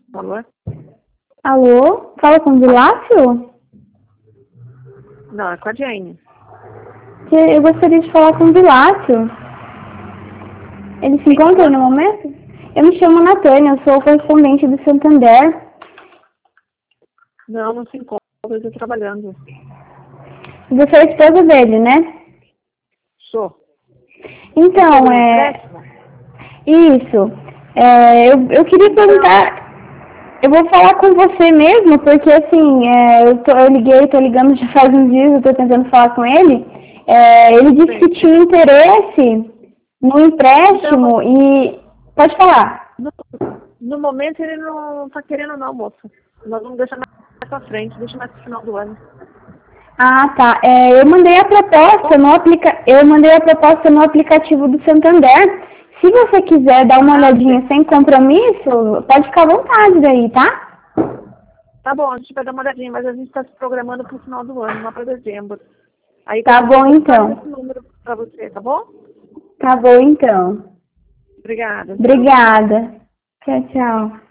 Alô? Alô? Fala com o Vilácio? Não, é com a Jane. Eu gostaria de falar com o Vilácio. Ele se encontra aí no momento? Eu me chamo Natânia, eu sou correspondente do Santander. Não, não se encontra, eu estou trabalhando. Você é a esposa dele, né? Sou. Então, Você é empréstimo? Isso. Eu queria perguntar... Eu vou falar com você mesmo, porque assim, eu tô ligando já faz uns dias, eu tô tentando falar com ele. Ele disse que tinha interesse no empréstimo e... Pode falar. No momento ele não está querendo não, moça. Nós vamos deixar mais pra frente, deixa mais pro final do ano. Ah, tá. Eu mandei a proposta no aplicativo do Santander. Se você quiser dar uma olhadinha sem compromisso, pode ficar à vontade daí, tá? Tá bom, a gente vai dar uma olhadinha, mas a gente está se programando pro final do ano, lá para dezembro. Aí Tá bom, eu então. esse número para você, tá bom? Tá bom, então. Obrigada. Obrigada. Tchau, tchau.